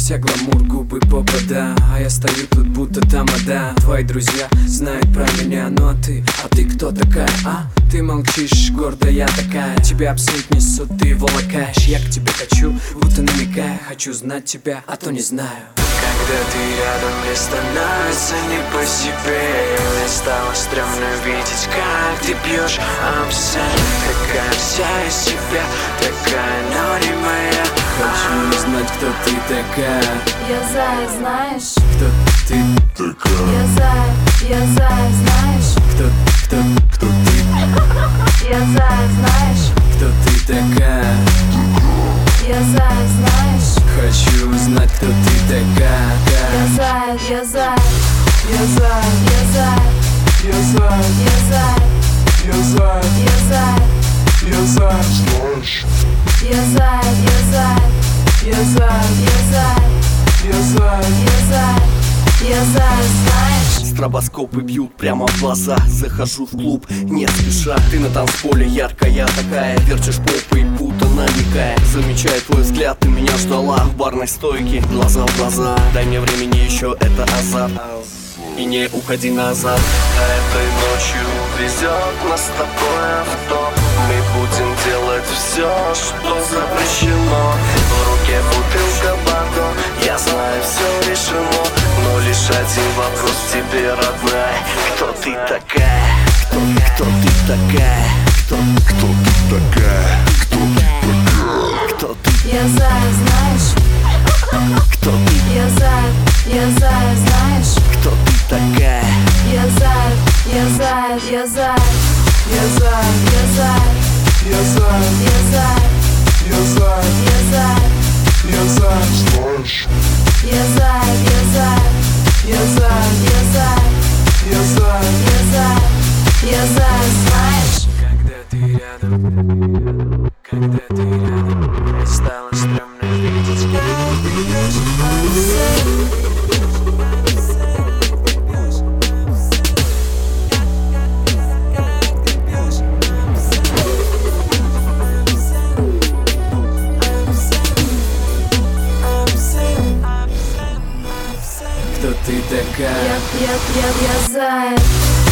вся гламур, губы попада, а я стою тут будто тамада. Твои друзья знают про меня, ну а ты кто такая, а? Ты молчишь, гордая такая, тебя абсолют несут, ты волокаешь. Я к тебе хочу, будто намекая, хочу знать тебя, а то не знаю. Когда ты рядом, мне становится не по себе. Мне стало стрёмно видеть, как ты пьешь абсент. Такая вся из себя, такая, но не моя. Хочу знать, кто ты такая. Я зая, знаешь, Кто ты такая? я зая, знаешь, Кто ты? я зая, знаешь, Кто ты такая? я зая, знаешь, Хочу узнать, кто ты такая. я зая, я зая, Я зая, я зая, я зая, я зая, я зая, я зая, я зая, я зая, я зая, я зая, я зая, я зая, я зая, я зая, знаешь. Стробоскопы бьют прямо в глаза. Захожу в клуб, не спеша. Ты на танцполе яркая такая, вертишь попой, будто намекая. Замечаю твой взгляд, ты меня ждала в барной стойке, глаза в глаза. Дай мне времени еще, это азарт, и не уходи назад. А этой ночью везет нас с тобой авто. Мы будем делать все, что запрещено. В руке бутылка Бордо, я знаю, все решено. Но лишь один вопрос тебе, родная. Кто ты такая? Кто ты такая? Кто ты такая? Кто ты? Я зая, знаешь, Кто ты? я зая, знаешь, Кто ты такая? я зая, я зая, я зая, я зая, я зая, я зая, я зая, я зая, я зая, я зая, я зая, я зая, я зая, я зая, я зая, я зая, я зая, знаешь. Когда ты рядом, когда ты рядом, мне стало стрёмно видеть, как ты пьешь абсент. Кто ты такая? Я зая.